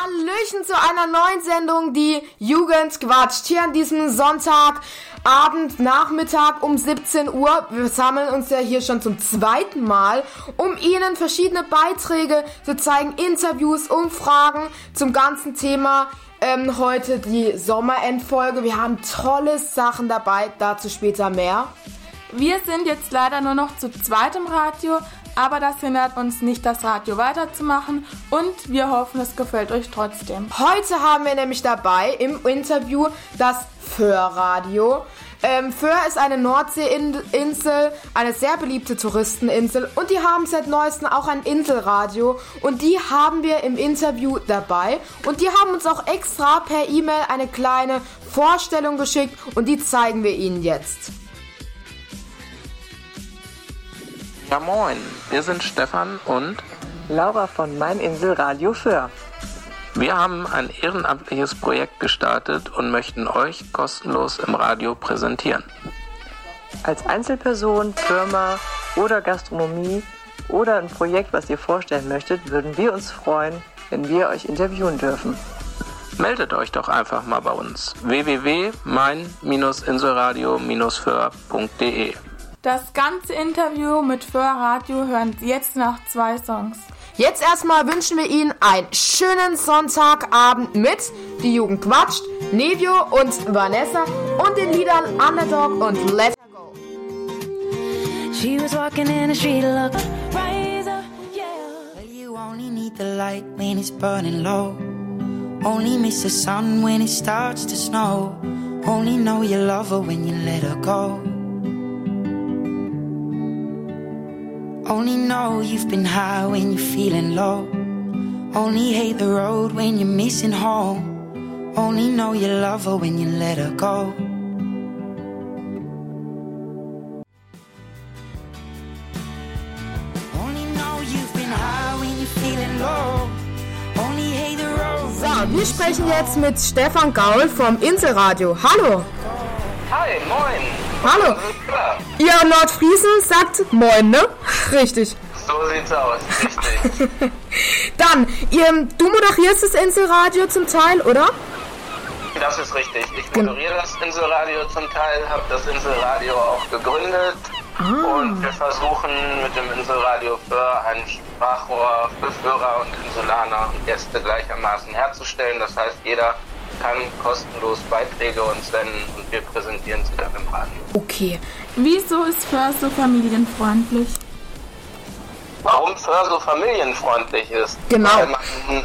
Hallöchen zu einer neuen Sendung, die Jugend quatscht. Hier an diesem Sonntagabend, Nachmittag um 17 Uhr. Wir sammeln uns ja hier schon zum zweiten Mal, um Ihnen verschiedene Beiträge zu zeigen, Interviews, Umfragen zum ganzen Thema. Heute die Sommerendfolge. Wir haben tolle Sachen dabei, dazu später mehr. Wir sind jetzt leider nur noch zu zweit im Radio, aber das hindert uns nicht, das Radio weiterzumachen und wir hoffen, es gefällt euch trotzdem. Heute haben wir nämlich dabei im Interview das Föhr-Radio. Föhr ist eine Nordseeinsel, eine sehr beliebte Touristeninsel und die haben seit neuestem auch ein Inselradio und die haben wir im Interview dabei und die haben uns auch extra per E-Mail eine kleine Vorstellung geschickt und die zeigen wir Ihnen jetzt. Ja moin, wir sind Stefan und Laura von Mein Inselradio Föhr. Wir haben ein ehrenamtliches Projekt gestartet und möchten euch kostenlos im Radio präsentieren. Als Einzelperson, Firma oder Gastronomie oder ein Projekt, was ihr vorstellen möchtet, würden wir uns freuen, wenn wir euch interviewen dürfen. Meldet euch doch einfach mal bei uns. www.mein-inselradio-föhr.de. Das ganze Interview mit Föhr Radio hören Sie jetzt nach 2 Songs. Jetzt erstmal wünschen wir Ihnen einen schönen Sonntagabend mit Die Jugend quatscht, Nevio und Vanessa und den Liedern Underdog und Let's Go. She was walking in the street, look, rise up, yeah. Well, you only need the light when it's burning low. Only miss the sun when it starts to snow. Only know you love her when you let her go. Only know you've been high when you're feeling low. Only hate the road when you're missing home. Only know you love her when you let her go. Only know you've been high when you're feeling low. Only hate the road. So, wir sprechen jetzt mit Stefan Gaul vom Inselradio. Hallo. Hi, moin. Hallo. Ihr Nordfriesen sagt Moin, ne? Richtig. So sieht's aus, richtig. Dann, du moderierst das Inselradio zum Teil, oder? Das ist richtig. Ich moderiere das Inselradio zum Teil, habe das Inselradio auch gegründet. Und wir versuchen mit dem Inselradio Föhr ein Sprachrohr für Föhrer und Insulaner und Gäste gleichermaßen herzustellen. Das heißt, jeder kann kostenlos Beiträge uns senden und wir präsentieren sie dann im Radio. Okay. Wieso ist Föhr so familienfreundlich? Warum Föhr so familienfreundlich ist? Genau. Weil man,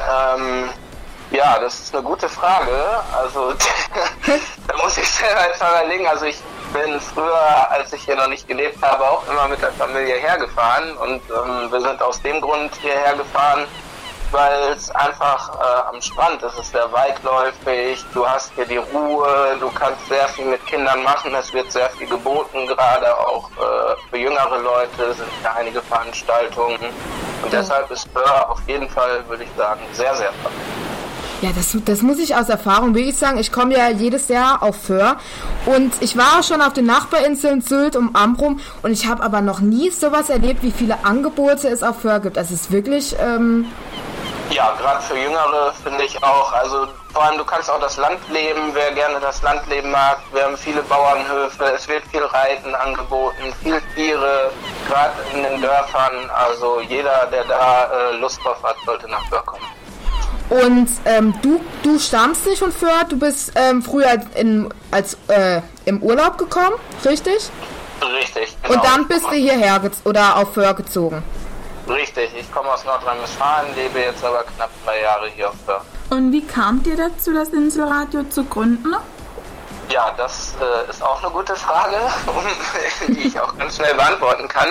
ja, das ist eine gute Frage. Also da muss ich selber jetzt mal überlegen. Also ich bin früher, als ich hier noch nicht gelebt habe, auch immer mit der Familie hergefahren und wir sind aus dem Grund hierher gefahren, weil es einfach am Strand ist. Es ist sehr weitläufig, du hast hier die Ruhe, du kannst sehr viel mit Kindern machen, es wird sehr viel geboten, gerade auch für jüngere Leute sind ja einige Veranstaltungen und deshalb ist Föhr auf jeden Fall, würde ich sagen, sehr, sehr toll. Ja, das muss ich aus Erfahrung wirklich sagen. Ich komme ja jedes Jahr auf Föhr und ich war auch schon auf den Nachbarinseln Sylt und Amrum und ich habe aber noch nie sowas erlebt, wie viele Angebote es auf Föhr gibt. Also es ist wirklich... Ja, gerade für Jüngere finde ich auch. Also vor allem, du kannst auch das Land leben, wer gerne das Landleben mag. Wir haben viele Bauernhöfe, es wird viel Reiten angeboten, viel Tiere, gerade in den Dörfern. Also jeder, der da Lust drauf hat, sollte nach Föhr kommen. Und du stammst nicht von Föhr, du bist früher im Urlaub gekommen, richtig? Richtig, genau. Und dann bist du hierher oder auf Föhr gezogen? Richtig, ich komme aus Nordrhein-Westfalen, lebe jetzt aber knapp 3 Jahre hier auf Föhr. Und wie kamt ihr dazu, das Inselradio zu gründen? Ja, das ist auch eine gute Frage, die ich auch ganz schnell beantworten kann.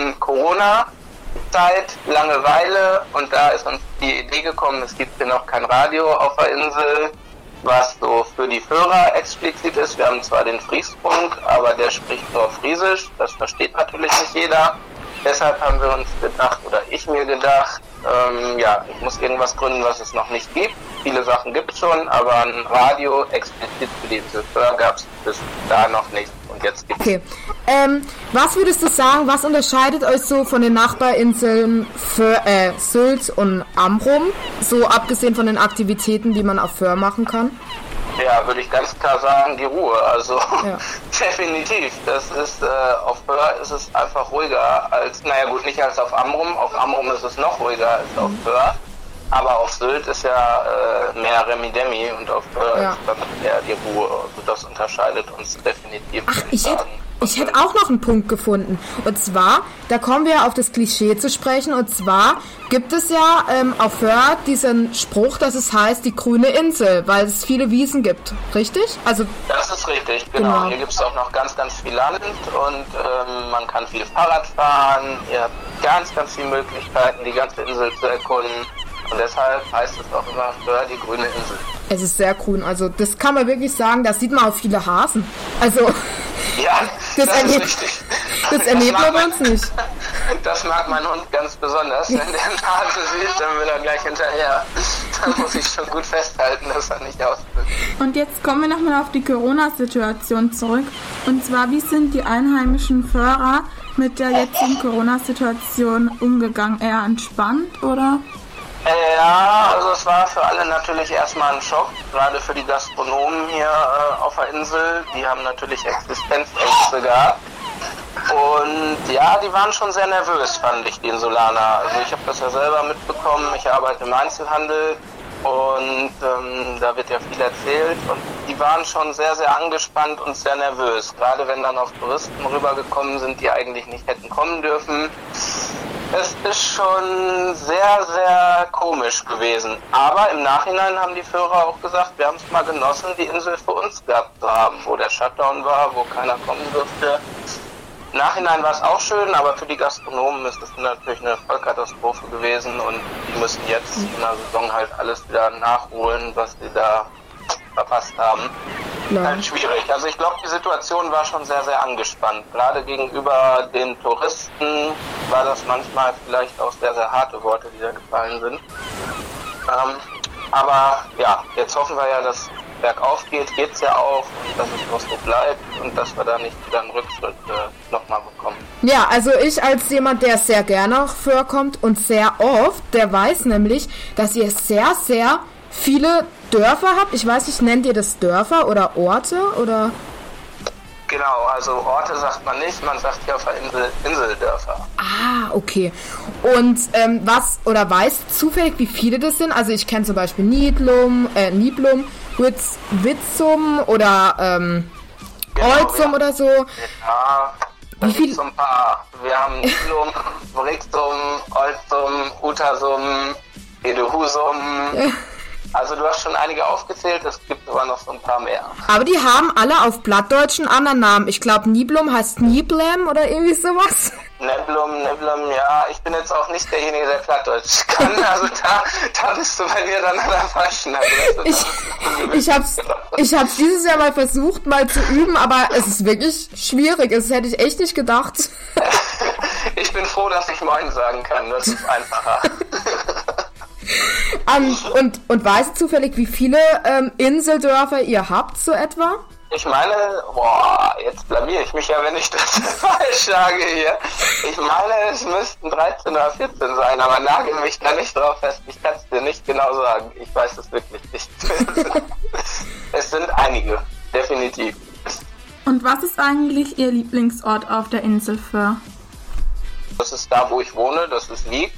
Corona-Zeit, Langeweile und da ist uns die Idee gekommen, es gibt hier noch kein Radio auf der Insel, was so für die Föhrer explizit ist. Wir haben zwar den Friesfunk, aber der spricht nur Friesisch, das versteht natürlich nicht jeder. Deshalb haben wir uns gedacht, oder ich mir gedacht, ich muss irgendwas gründen, was es noch nicht gibt. Viele Sachen gibt es schon, aber ein Radio explizit für die Insel Föhr gab es bis da noch nicht. Und jetzt gibt's Okay. Was würdest du sagen, was unterscheidet euch so von den Nachbarinseln für Sylt und Amrum? So abgesehen von den Aktivitäten, die man auf Föhr machen kann? Ja, würde ich ganz klar sagen, die Ruhe. Also Ja. definitiv. Das ist auf Föhr ist es einfach ruhiger als, naja gut, nicht als auf Amrum. Auf Amrum ist es noch ruhiger als auf Föhr. Aber auf Sylt ist ja mehr Remi-Demi und auf Föhr Ja. ist dann eher die Ruhe. Also das unterscheidet uns definitiv. Ach, würde ich hätte sagen. auch noch einen Punkt gefunden. Und zwar, da kommen wir auf das Klischee zu sprechen. Und zwar gibt es ja auf Föhr diesen Spruch, dass es heißt, die grüne Insel, weil es viele Wiesen gibt. Richtig? Also, Das ist richtig, genau. Genau. Hier gibt es auch noch ganz, ganz viel Land und man kann viel Fahrrad fahren. Ihr habt ganz, ganz viele Möglichkeiten, die ganze Insel zu erkunden. Und deshalb heißt es auch immer Föhr, die grüne Insel. es ist sehr grün. Also, das kann man wirklich sagen, da sieht man auch viele Hasen. Also, Ja, Das das ist erlebt- richtig. das erlebt mag man bei mein- uns nicht. Das mag mein Hund ganz besonders. Wenn der eine Hase sieht, dann will er gleich hinterher. Da muss ich schon gut festhalten, dass er nicht ausdrückt. Und jetzt kommen wir nochmal auf die Corona-Situation zurück. Und zwar, wie sind die einheimischen Föhrer mit der jetzigen Corona-Situation umgegangen? Eher entspannt, oder? Ja, also es war für alle natürlich erstmal ein Schock, gerade für die Gastronomen hier auf der Insel. Die haben natürlich Existenzängste gehabt. Und ja, die waren schon sehr nervös, fand ich, die Insulaner. Also ich habe das ja selber mitbekommen, ich arbeite im Einzelhandel und da wird ja viel erzählt. Und die waren schon sehr, sehr angespannt und sehr nervös. Gerade wenn dann auch Touristen rübergekommen sind, die eigentlich nicht hätten kommen dürfen. Es ist schon sehr, sehr komisch gewesen. Aber im Nachhinein haben die Führer auch gesagt, wir haben es mal genossen, die Insel für uns gehabt zu haben, wo der Shutdown war, wo keiner kommen durfte. Im Nachhinein war es auch schön, aber für die Gastronomen ist es natürlich eine Vollkatastrophe gewesen und die müssen jetzt in der Saison halt alles wieder nachholen, was sie da verpasst haben. Halt schwierig. Also ich glaube, die Situation war schon sehr, sehr angespannt. Gerade gegenüber den Touristen war das manchmal vielleicht auch sehr, sehr harte Worte, die da gefallen sind. Aber ja, jetzt hoffen wir ja, dass es bergauf geht's ja auch, dass es auch so bleibt und dass wir da nicht wieder einen Rückschritt nochmal bekommen. Ja, also ich als jemand, der sehr gerne auf Föhr kommt und sehr oft, der weiß nämlich, dass ihr sehr, sehr viele Dörfer habt. Ich weiß nicht, nennt ihr das Dörfer oder Orte oder? Genau, also Orte sagt man nicht, man sagt hier auf der Insel Inseldörfer. Ah, okay. Und weißt zufällig, wie viele das sind? Also ich kenne zum Beispiel Niblum, Witzum oder Olzum oder so. Ja, da Wie viel- gibt's so ein paar. Wir haben Niblum, Brixum, Olzum, Utersum, Edehusum. Also du hast schon einige aufgezählt, es gibt aber noch so ein paar mehr. Aber die haben alle auf Plattdeutsch einen anderen Namen. Ich glaube, Niblum heißt Niblem oder irgendwie sowas. Neblum, ja, ich bin jetzt auch nicht derjenige, der Plattdeutsch kann, also da bist du bei mir dann an der falschen Adresse. Ich hab's dieses Jahr mal versucht, mal zu üben, aber es ist wirklich schwierig. Das hätte ich echt nicht gedacht. Ich bin froh, dass ich Moin sagen kann, das ist einfacher. Und weißt du zufällig, wie viele Inseldörfer ihr habt, so etwa? Ich meine, jetzt blamier ich mich ja, wenn ich das falsch sage hier. Ich meine, es müssten 13 oder 14 sein, aber nagel mich da nicht drauf fest. Ich kann es dir nicht genau sagen. Ich weiß es wirklich nicht. Es sind einige, definitiv. Und was ist eigentlich Ihr Lieblingsort auf der Insel Föhr? Das ist da, wo ich wohne, das ist Wiek.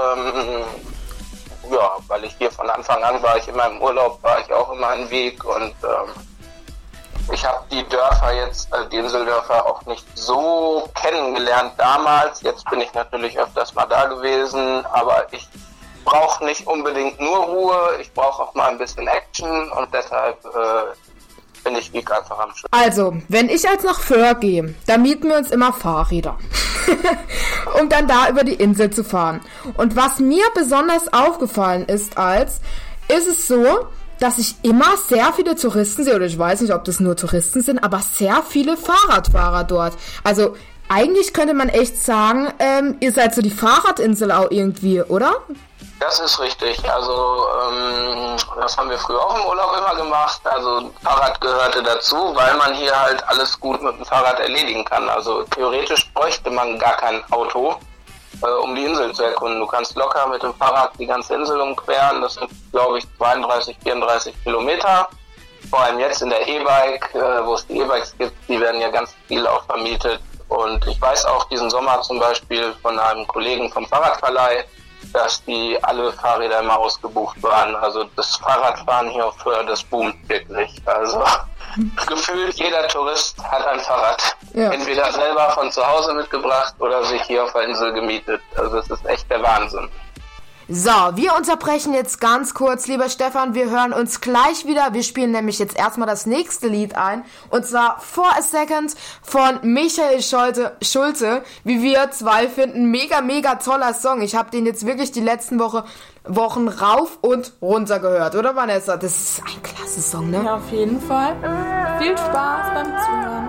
Ja, weil ich hier von Anfang an war ich immer im Urlaub, war ich auch immer in Wiek und ich habe die Dörfer jetzt, die Inseldörfer auch nicht so kennengelernt damals. Jetzt bin ich natürlich öfters mal da gewesen, aber ich brauche nicht unbedingt nur Ruhe, ich brauche auch mal ein bisschen Action und deshalb finde ich Wiek einfach am schönsten. Also, wenn ich als nach Föhr gehe, da mieten wir uns immer Fahrräder, um dann da über die Insel zu fahren. Und was mir besonders aufgefallen ist es so, dass ich immer sehr viele Touristen sehe, oder ich weiß nicht, ob das nur Touristen sind, aber sehr viele Fahrradfahrer dort. Also, eigentlich könnte man echt sagen, ihr seid so die Fahrradinsel auch irgendwie, oder? Das ist richtig. Also Das haben wir früher auch im Urlaub immer gemacht. Also Fahrrad gehörte dazu, weil man hier halt alles gut mit dem Fahrrad erledigen kann. Also theoretisch bräuchte man gar kein Auto, um die Insel zu erkunden. Du kannst locker mit dem Fahrrad die ganze Insel umqueren. Das sind, glaube ich, 32, 34 Kilometer. Vor allem jetzt in der E-Bike, wo es die E-Bikes gibt, die werden ja ganz viel auch vermietet. Und ich weiß auch diesen Sommer zum Beispiel von einem Kollegen vom Fahrradverleih, dass die alle Fahrräder immer ausgebucht waren. Also das Fahrradfahren hier auf Föhr, das boomt wirklich. Also gefühlt jeder Tourist hat ein Fahrrad. Ja. Entweder selber von zu Hause mitgebracht oder sich hier auf der Insel gemietet. Also es ist echt der Wahnsinn. So, wir unterbrechen jetzt ganz kurz, lieber Stefan, wir hören uns gleich wieder. Wir spielen nämlich jetzt erstmal das nächste Lied ein, und zwar For a Second von Michael Schulte, wie wir zwei finden, mega, mega toller Song. Ich habe den jetzt wirklich die letzten Wochen rauf und runter gehört, oder Vanessa? Das ist ein klasse Song, ne? Ja, auf jeden Fall. Viel Spaß beim Zuhören.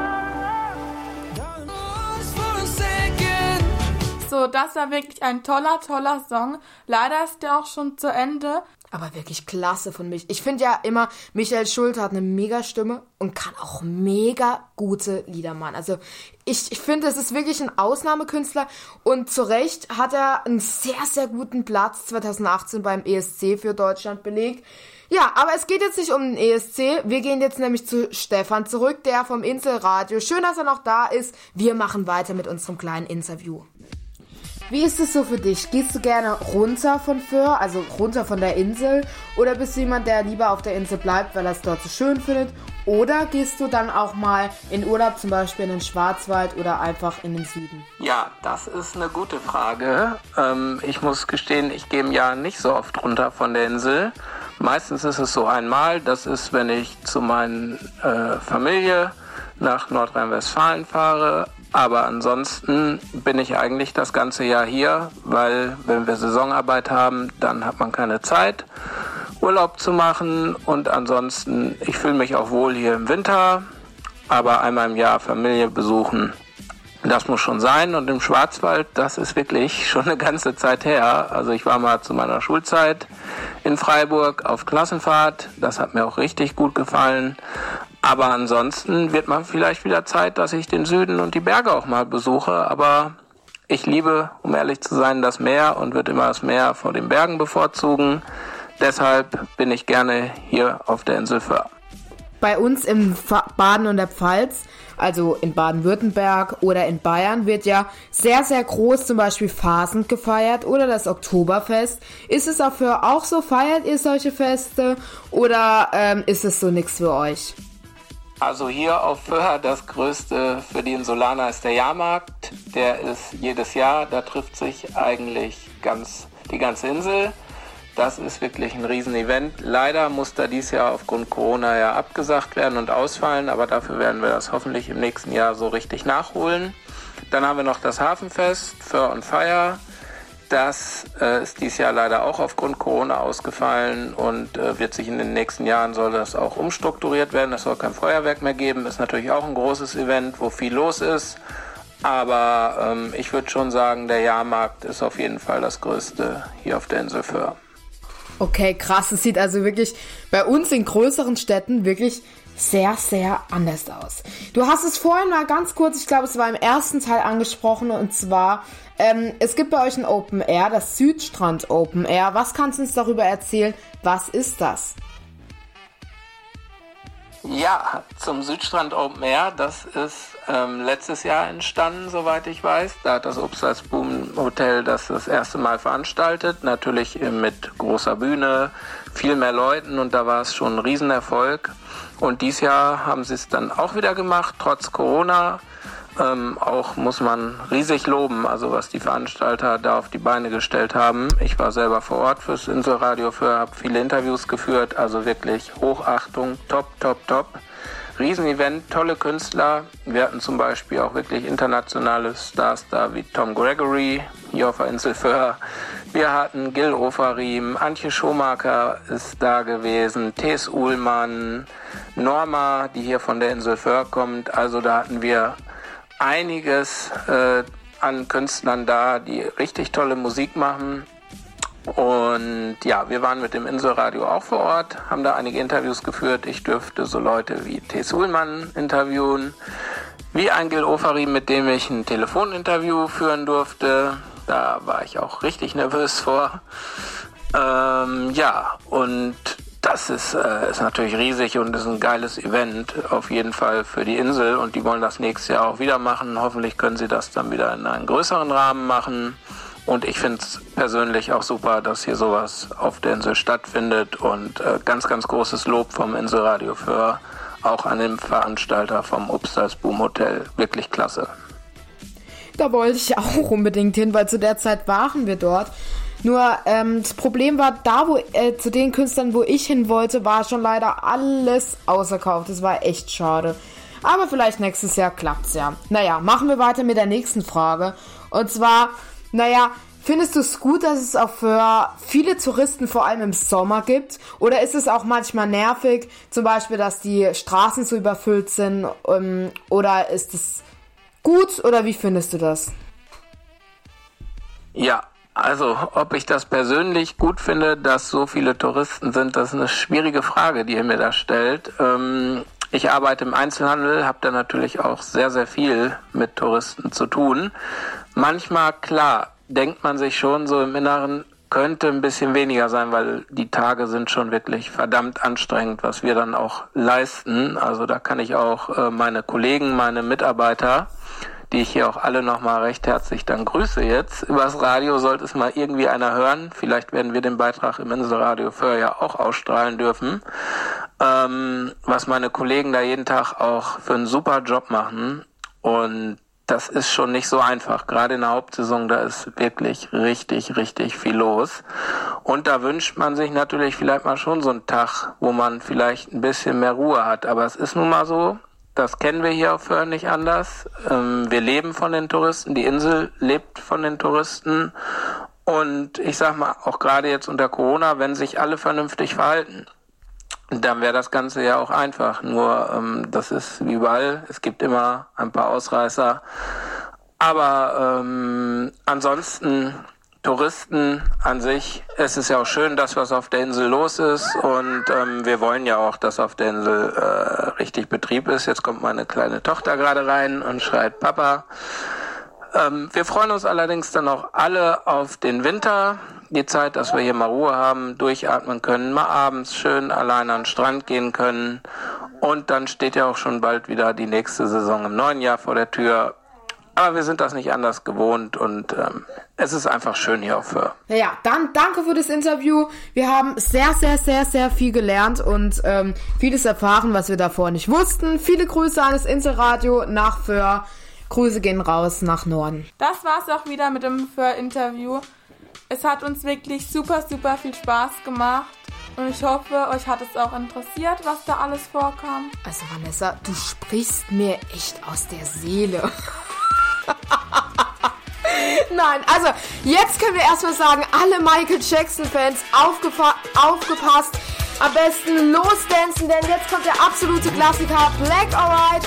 So, das war wirklich ein toller Song. Leider ist der auch schon zu Ende. Aber wirklich klasse von mich. Ich finde ja immer, Michael Schulte hat eine mega Stimme und kann auch mega gute Lieder machen. Also ich finde, es ist wirklich ein Ausnahmekünstler, und zu Recht hat er einen sehr, sehr guten Platz 2018 beim ESC für Deutschland belegt. Ja, aber es geht jetzt nicht um den ESC. Wir gehen jetzt nämlich zu Stefan zurück, der vom Inselradio. Schön, dass er noch da ist. Wir machen weiter mit unserem kleinen Interview. Wie ist es so für dich? Gehst du gerne runter von Föhr, also runter von der Insel? Oder bist du jemand, der lieber auf der Insel bleibt, weil er es dort so schön findet? Oder gehst du dann auch mal in Urlaub, zum Beispiel in den Schwarzwald oder einfach in den Süden? Ja, das ist eine gute Frage. Ich muss gestehen, ich gehe im Jahr nicht so oft runter von der Insel. Meistens ist es so einmal, das ist, wenn ich zu meiner Familie nach Nordrhein-Westfalen fahre. Aber ansonsten bin ich eigentlich das ganze Jahr hier, weil wenn wir Saisonarbeit haben, dann hat man keine Zeit, Urlaub zu machen. Und ansonsten, ich fühle mich auch wohl hier im Winter, aber einmal im Jahr Familie besuchen, das muss schon sein. Und im Schwarzwald, das ist wirklich schon eine ganze Zeit her. Also ich war mal zu meiner Schulzeit in Freiburg auf Klassenfahrt, das hat mir auch richtig gut gefallen. Aber ansonsten wird man vielleicht wieder Zeit, dass ich den Süden und die Berge auch mal besuche. Aber ich liebe, um ehrlich zu sein, das Meer und würde immer das Meer vor den Bergen bevorzugen. Deshalb bin ich gerne hier auf der Insel Föhr. Bei uns im Baden und der Pfalz, also in Baden-Württemberg oder in Bayern, wird ja sehr, sehr groß zum Beispiel Fasend gefeiert oder das Oktoberfest. Ist es auf Föhr auch so? Feiert ihr solche Feste oder ist es so nichts für euch? Also hier auf Föhr, das Größte für die Insulaner ist der Jahrmarkt. Der ist jedes Jahr, da trifft sich eigentlich die ganze Insel. Das ist wirklich ein Riesenevent. Leider muss da dieses Jahr aufgrund Corona ja abgesagt werden und ausfallen, aber dafür werden wir das hoffentlich im nächsten Jahr so richtig nachholen. Dann haben wir noch das Hafenfest, Föhr on Fire. Das ist dieses Jahr leider auch aufgrund Corona ausgefallen und wird sich in den nächsten Jahren, soll das auch umstrukturiert werden. Es soll kein Feuerwerk mehr geben. Ist natürlich auch ein großes Event, wo viel los ist. Aber ich würde schon sagen, der Jahrmarkt ist auf jeden Fall das Größte hier auf der Insel Föhr. Okay, krass. Es sieht also wirklich bei uns in größeren Städten wirklich sehr, sehr anders aus. Du hast es vorhin mal ganz kurz, ich glaube, es war im ersten Teil angesprochen, und zwar, es gibt bei euch ein Open Air, das Südstrand Open Air. Was kannst du uns darüber erzählen? Was ist das? Ja, zum Südstrand Open Air, das ist letztes Jahr entstanden, soweit ich weiß. Da hat das Obst als Boom Hotel das erste Mal veranstaltet, natürlich mit großer Bühne, viel mehr Leuten, und da war es schon ein Riesenerfolg. Und dieses Jahr haben sie es dann auch wieder gemacht, trotz Corona. Auch muss man riesig loben, also was die Veranstalter da auf die Beine gestellt haben. Ich war selber vor Ort fürs Inselradio, habe viele Interviews geführt, also wirklich Hochachtung, top. Riesenevent, tolle Künstler. Wir hatten zum Beispiel auch wirklich internationale Stars da wie Tom Gregory hier auf der Insel Föhr. Wir hatten Gil Ofarim, Antje Schomaker ist da gewesen, Thes Uhlmann, Norma, die hier von der Insel Föhr kommt. Also da hatten wir einiges an Künstlern da, die richtig tolle Musik machen. Und ja, wir waren mit dem Inselradio auch vor Ort, haben da einige Interviews geführt. Ich dürfte so Leute wie T. Suhlmann interviewen, wie Angel Ofari, mit dem ich ein Telefoninterview führen durfte. Da war ich auch richtig nervös vor. Ja, und das ist natürlich riesig und ist ein geiles Event, auf jeden Fall für die Insel. Und die wollen das nächstes Jahr auch wieder machen. Hoffentlich können sie das dann wieder in einem größeren Rahmen machen. Und ich finde es persönlich auch super, dass hier sowas auf der Insel stattfindet. Und ganz, ganz großes Lob vom Inselradio für auch an den Veranstalter vom Upstalsboom Hotel. Wirklich klasse. Da wollte ich auch unbedingt hin, weil zu der Zeit waren wir dort. Nur das Problem war, da wo zu den Künstlern, wo ich hin wollte, war schon leider alles ausverkauft. Das war echt schade. Aber vielleicht nächstes Jahr klappt's ja. Naja, machen wir weiter mit der nächsten Frage. Und zwar, findest du es gut, dass es auch für viele Touristen vor allem im Sommer gibt? Oder ist es auch manchmal nervig, zum Beispiel, dass die Straßen so überfüllt sind? Oder ist es gut oder wie findest du das? Ja, also ob ich das persönlich gut finde, dass so viele Touristen sind, das ist eine schwierige Frage, die ihr mir da stellt. Ich arbeite im Einzelhandel, habe da natürlich auch sehr, sehr viel mit Touristen zu tun. Manchmal, klar, denkt man sich schon so im Inneren, könnte ein bisschen weniger sein, weil die Tage sind schon wirklich verdammt anstrengend, was wir dann auch leisten. Also da kann ich auch meine Kollegen, meine Mitarbeiter, die ich hier auch alle nochmal recht herzlich dann grüße jetzt. Übers Radio sollte es mal irgendwie einer hören. Vielleicht werden wir den Beitrag im Inselradio Föhr ja auch ausstrahlen dürfen. Was meine Kollegen da jeden Tag auch für einen super Job machen. Und das ist schon nicht so einfach. Gerade in der Hauptsaison, da ist wirklich richtig, richtig viel los. Und da wünscht man sich natürlich vielleicht mal schon so einen Tag, wo man vielleicht ein bisschen mehr Ruhe hat. Aber es ist nun mal so, das kennen wir hier auf Föhr nicht anders. Wir leben von den Touristen, die Insel lebt von den Touristen. Und ich sag mal, auch gerade jetzt unter Corona, wenn sich alle vernünftig verhalten, dann wäre das Ganze ja auch einfach. Nur das ist wie überall, es gibt immer ein paar Ausreißer. Aber ansonsten Touristen an sich, es ist ja auch schön, dass was auf der Insel los ist und wir wollen ja auch, dass auf der Insel richtig Betrieb ist. Jetzt kommt meine kleine Tochter gerade rein und schreit Papa. Wir freuen uns allerdings dann auch alle auf den Winter, die Zeit, dass wir hier mal Ruhe haben, durchatmen können, mal abends schön allein an den Strand gehen können und dann steht ja auch schon bald wieder die nächste Saison im neuen Jahr vor der Tür. Aber wir sind das nicht anders gewohnt und es ist einfach schön hier auf Föhr. Ja, dann danke für das Interview. Wir haben sehr, sehr, sehr, sehr viel gelernt und vieles erfahren, was wir davor nicht wussten. Viele Grüße an das Inselradio nach Föhr. Grüße gehen raus nach Norden. Das war's auch wieder mit dem Föhr-Interview. Es hat uns wirklich super, super viel Spaß gemacht. Und ich hoffe, euch hat es auch interessiert, was da alles vorkam. Also Vanessa, du sprichst mir echt aus der Seele. Nein, also jetzt können wir erstmal sagen, alle Michael Jackson-Fans aufgepasst. Am besten losdancen, denn jetzt kommt der absolute Klassiker Black or White.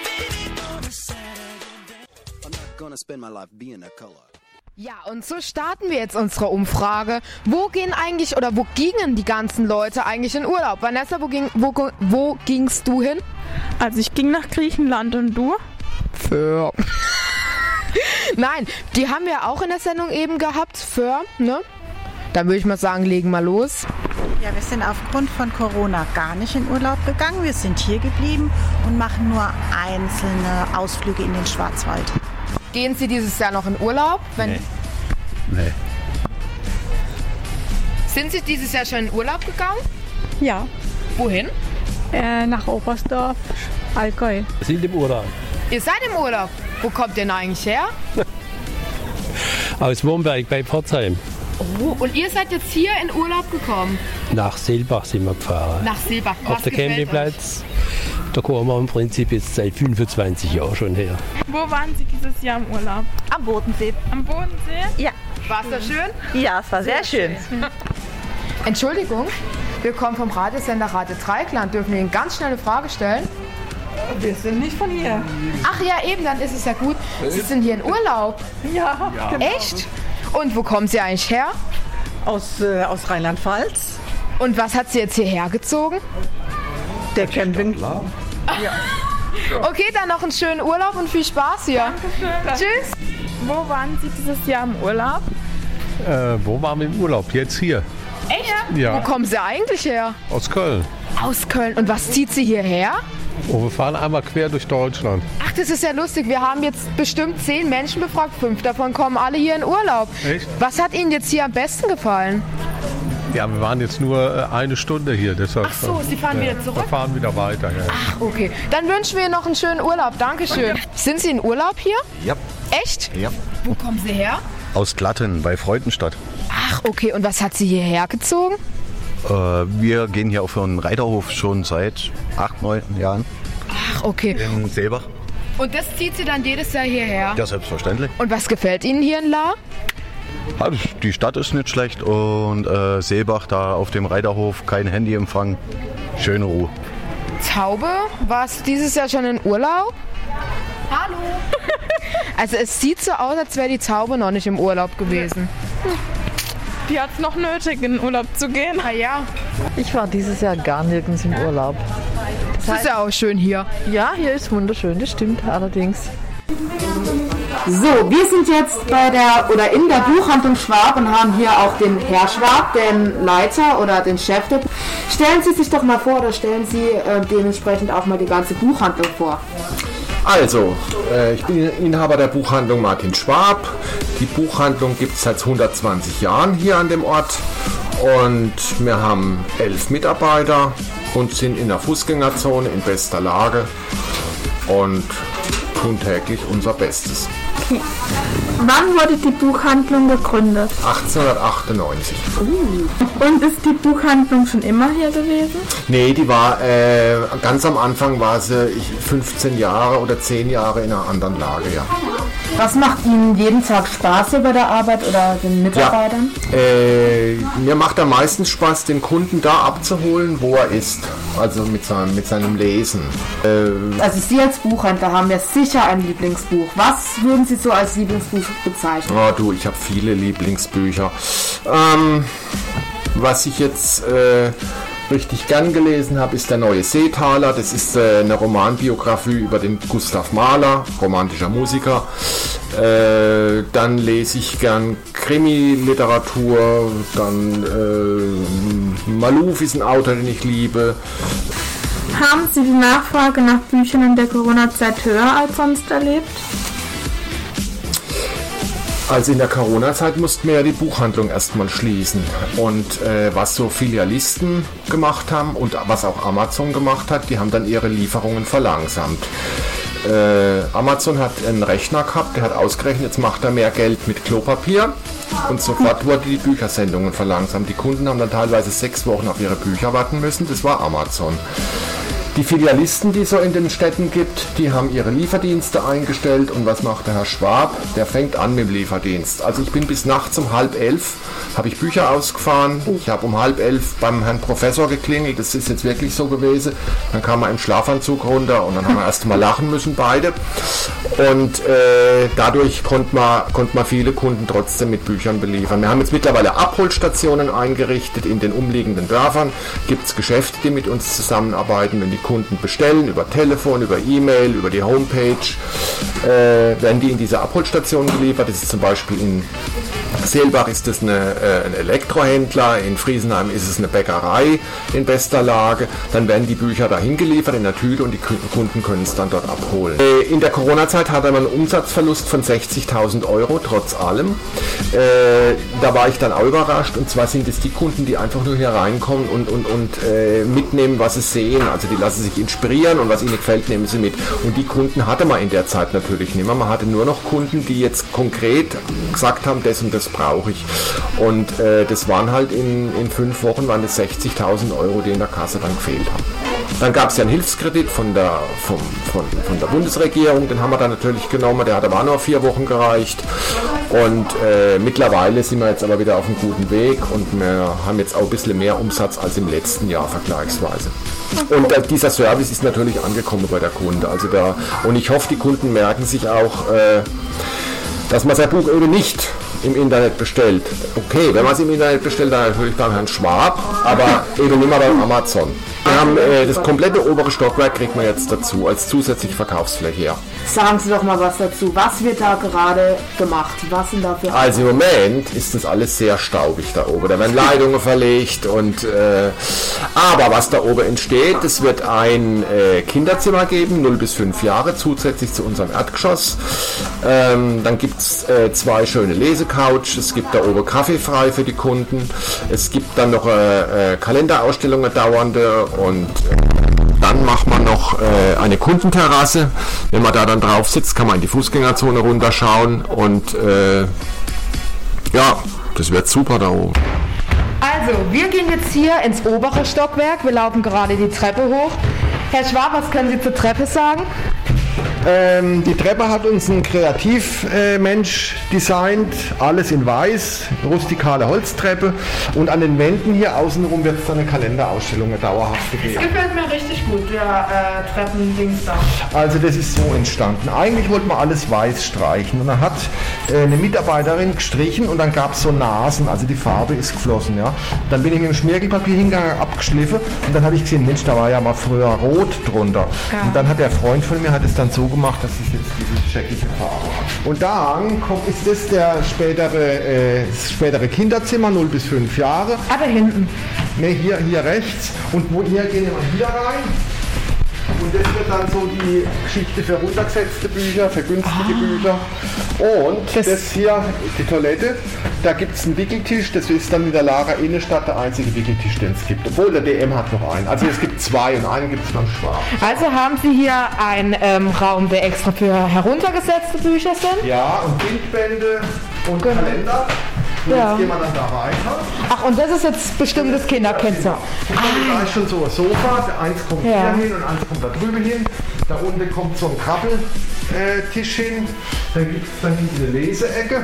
Ja, und so starten wir jetzt unsere Umfrage. Wo gingen die ganzen Leute eigentlich in Urlaub? Vanessa, wo gingst du hin? Also ich ging nach Griechenland und du? Föhr. Nein, die haben wir auch in der Sendung eben gehabt, Föhr, ne? Dann würde ich mal sagen, legen wir los. Ja, wir sind aufgrund von Corona gar nicht in Urlaub gegangen. Wir sind hier geblieben und machen nur einzelne Ausflüge in den Schwarzwald. Gehen Sie dieses Jahr noch in Urlaub? Nee. Sind Sie dieses Jahr schon in Urlaub gegangen? Ja. Wohin? Nach Oberstdorf, Allgäu. Wir sind im Urlaub. Ihr seid im Urlaub? Wo kommt ihr denn eigentlich her? Aus Wurmberg bei Pforzheim. Oh, und ihr seid jetzt hier in Urlaub gekommen? Nach Seelbach sind wir gefahren. Nach Seelbach. Auf der Campingplatz. Da kommen wir im Prinzip jetzt seit 25 Jahren schon her. Wo waren Sie dieses Jahr im Urlaub? Am Bodensee. Am Bodensee? Ja. War es da schön? Ja, es war sehr schön. Entschuldigung, wir kommen vom Radiosender Radio Dreikland. Dürfen wir Ihnen ganz schnell eine Frage stellen? Wir sind nicht von hier. Ach ja, eben, dann ist es ja gut. Sie sind hier in Urlaub. Ja. Genau. Echt? Und wo kommen Sie eigentlich her? Aus Rheinland-Pfalz. Und was hat sie jetzt hierher gezogen? Der Camping. Ja. Okay, dann noch einen schönen Urlaub und viel Spaß hier. Dankeschön. Tschüss. Wo waren Sie dieses Jahr im Urlaub? Wo waren wir im Urlaub? Jetzt hier. Echt? Ja. Wo kommen Sie eigentlich her? Aus Köln. Aus Köln. Und was zieht Sie hierher? Oh, wir fahren einmal quer durch Deutschland. Ach, das ist ja lustig. Wir haben jetzt bestimmt 10 Menschen befragt. 5 davon kommen alle hier in Urlaub. Echt? Was hat Ihnen jetzt hier am besten gefallen? Ja, wir waren jetzt nur eine Stunde hier. Deshalb, Ach so, Sie fahren wieder zurück? Wir fahren wieder weiter. Ja. Ach, okay. Dann wünschen wir Ihnen noch einen schönen Urlaub. Dankeschön. Sind Sie in Urlaub hier? Ja. Echt? Ja. Wo kommen Sie her? Aus Glatten bei Freudenstadt. Ach, okay. Und was hat Sie hierher gezogen? Wir gehen hier auf einen Reiterhof schon seit 8, 9 Jahren. Ach, okay. In Seelbach. Und das zieht Sie dann jedes Jahr hierher? Ja, selbstverständlich. Und was gefällt Ihnen hier in Lahr? Also, die Stadt ist nicht schlecht und Seelbach, da auf dem Reiterhof, kein Handyempfang, schöne Ruhe. Taube, warst du dieses Jahr schon in Urlaub? Hallo. Also es sieht so aus, als wäre die Taube noch nicht im Urlaub gewesen. Die hat es noch nötig, in den Urlaub zu gehen. Ah ja. Ich war dieses Jahr gar nirgends im Urlaub. Das ist ja auch schön hier. Ja, hier ist wunderschön, das stimmt allerdings. So, wir sind jetzt in der Buchhandlung Schwab und haben hier auch den Herr Schwab, den Leiter oder den Chef. Stellen Sie sich doch mal vor oder stellen Sie dementsprechend auch mal die ganze Buchhandlung vor. Also, ich bin Inhaber der Buchhandlung Martin Schwab. Die Buchhandlung gibt es seit 120 Jahren hier an dem Ort und wir haben 11 Mitarbeiter und sind in der Fußgängerzone in bester Lage und tun täglich unser Bestes. Okay. Wann wurde die Buchhandlung gegründet? 1898. Und ist die Buchhandlung schon immer hier gewesen? Nee, die war, ganz am Anfang war sie 15 Jahre oder 10 Jahre in einer anderen Lage, ja. Was macht Ihnen jeden Tag Spaß hier bei der Arbeit oder den Mitarbeitern? Ja, mir macht am meisten Spaß, den Kunden da abzuholen, wo er ist. Also mit seinem Lesen. Also Sie als Buchhändler haben ja sicher ein Lieblingsbuch. Was würden Sie so als Lieblingsbuch bezeichnen? Oh du, ich habe viele Lieblingsbücher. Was ich jetzt richtig gern gelesen habe, ist Der neue Seetaler. Das ist eine Romanbiografie über den Gustav Mahler, romantischer Musiker. Dann lese ich gern Krimi-Literatur. Dann Malouf ist ein Autor, den ich liebe. Haben Sie die Nachfrage nach Büchern in der Corona-Zeit höher als sonst erlebt? Also in der Corona-Zeit mussten wir ja die Buchhandlung erstmal schließen. Und was so Filialisten gemacht haben und was auch Amazon gemacht hat, die haben dann ihre Lieferungen verlangsamt. Amazon hat einen Rechner gehabt, der hat ausgerechnet, jetzt macht er mehr Geld mit Klopapier. Und sofort wurden die Büchersendungen verlangsamt. Die Kunden haben dann teilweise 6 Wochen auf ihre Bücher warten müssen. Das war Amazon. Die Filialisten, die es so in den Städten gibt, die haben ihre Lieferdienste eingestellt. Und was macht der Herr Schwab? Der fängt an mit dem Lieferdienst. Also ich bin bis nachts um 10:30, habe ich Bücher ausgefahren. Ich habe um 10:30 beim Herrn Professor geklingelt. Das ist jetzt wirklich so gewesen. Dann kam er im Schlafanzug runter und dann haben wir erst mal lachen müssen, beide. Und dadurch konnte man viele Kunden trotzdem mit Büchern beliefern. Wir haben jetzt mittlerweile Abholstationen eingerichtet in den umliegenden Dörfern. Gibt es Geschäfte, die mit uns zusammenarbeiten. Wenn die Kunden bestellen, über Telefon, über E-Mail, über die Homepage, werden die in diese Abholstation geliefert. Das ist zum Beispiel in Seelbach ist es ein Elektrohändler, in Friesenheim ist es eine Bäckerei in bester Lage. Dann werden die Bücher dahin geliefert in der Tüte und die Kunden können es dann dort abholen. In der Corona-Zeit hatte man einen Umsatzverlust von 60.000 Euro, trotz allem. Da war ich dann auch überrascht, und zwar sind es die Kunden, die einfach nur hier reinkommen und mitnehmen, was sie sehen. Also die lassen sich inspirieren und was ihnen gefällt, nehmen sie mit. Und die Kunden hatte man in der Zeit natürlich nicht mehr. Man hatte nur noch Kunden, die jetzt konkret gesagt haben, das und das brauche ich. Und das waren halt in 5 Wochen waren das 60.000 Euro, die in der Kasse dann gefehlt haben. Dann gab es ja einen Hilfskredit von der Bundesregierung, den haben wir dann natürlich genommen, der hat aber auch nur 4 Wochen gereicht. Und mittlerweile sind wir jetzt aber wieder auf einem guten Weg und wir haben jetzt auch ein bisschen mehr Umsatz als im letzten Jahr vergleichsweise. Und dieser Service ist natürlich angekommen bei der Kunde. Und ich hoffe, die Kunden merken sich auch, dass man sein Buch eben nicht im Internet bestellt. Okay, wenn man es im Internet bestellt, dann natürlich beim Herrn Schwab, aber eben immer beim Amazon. Wir haben das komplette obere Stockwerk kriegt man jetzt dazu, als zusätzliche Verkaufsfläche, ja. Sagen Sie doch mal was dazu. Was wird da gerade gemacht? Was sind da für... Also im Moment ist das alles sehr staubig da oben. Da werden Leitungen verlegt und aber was da oben entsteht, es wird ein Kinderzimmer geben, 0 bis 5 Jahre, zusätzlich zu unserem Erdgeschoss. Dann gibt es 2 schöne Lesecouch, es gibt da oben Kaffee frei für die Kunden, es gibt dann noch Kalenderausstellungen dauernde und dann macht man noch eine Kundenterrasse. Wenn man da dann drauf sitzt, kann man in die Fußgängerzone runterschauen und ja, das wird super da oben. Also, wir gehen jetzt hier ins obere Stockwerk. Wir laufen gerade die Treppe hoch. Herr Schwab, was können Sie zur Treppe sagen? Die Treppe hat uns ein Kreativmensch designt, alles in weiß, rustikale Holztreppe und an den Wänden hier außenrum wird es dann eine Kalenderausstellung, eine dauerhafte geben. Das gefällt mir richtig gut, der Treppendings da. Also das ist so entstanden. Eigentlich wollten wir alles weiß streichen und dann hat eine Mitarbeiterin gestrichen und dann gab es so Nasen, also die Farbe ist geflossen. Ja. Dann bin ich mit dem Schmirgelpapier hingegangen, abgeschliffen und dann habe ich gesehen, Mensch, da war ja mal früher rot drunter. Ja. Und dann hat der Freund von mir es dann so gemacht, dass es jetzt diese scheckige Farbe hat. Und dann ist das das spätere Kinderzimmer, 0 bis 5 Jahre. Aber hinten. Ne, hier rechts. Und hier gehen wir hier rein. Und das wird dann so die Geschichte für runtergesetzte Bücher, für günstige Bücher. Und das hier, die Toilette, da gibt es einen Wickeltisch, das ist dann in der Lara Innenstadt der einzige Wickeltisch, den es gibt. Obwohl der DM hat noch einen. Also es gibt 2 und einen gibt es beim Schwab. Also haben Sie hier einen Raum, der extra für heruntergesetzte Bücher sind? Ja, und Bildbände und Kalender. Und jetzt gehen wir dann da weiter. Ach, und das ist jetzt bestimmt das Kinderkennzeichen. Da ist schon so ein Sofa, eins kommt hier hin und eins kommt da drüben hin. Da unten kommt so ein Krabbeltisch hin. Dann gibt es dann diese Leseecke.